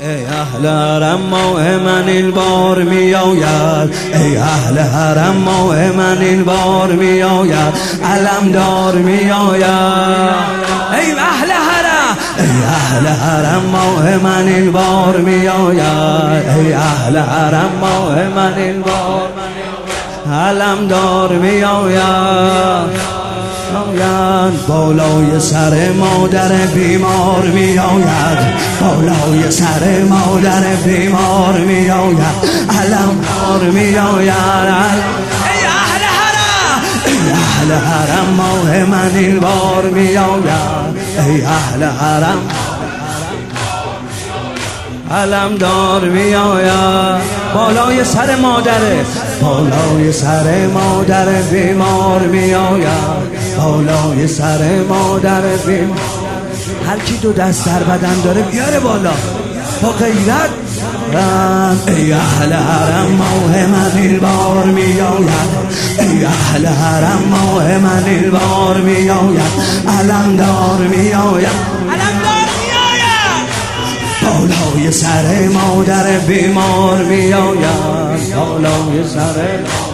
ای اهل حرم ماه من این بار می آید، ای اهل حرم ماه من این بار می آید، علمدار می آید. ای اهل حرم، ای اهل حرم ماه من این بار می آید، ای اهل حرم ماه من این بار علمدار می آید. بالای سر مادر بیمار می آید، بالای سر مادر بیمار می آید، علمدار می آید. ای اهل حرم، ای اهل حرم ماه من این بار می آید، ای اهل حرم علمدار می آید. بالای سر مادره، بالای سر مادر بیمار می آید، بالای سر مادر بیمار. هر کی دو دست در بدن داره بیاره بالا با غیرت. ای اهل حرم ماه من این بار می آید، ای اهل حرم ماه من این بار می آید، علمدار می آید، بالای سر مادر بیمار می آید، بالای سر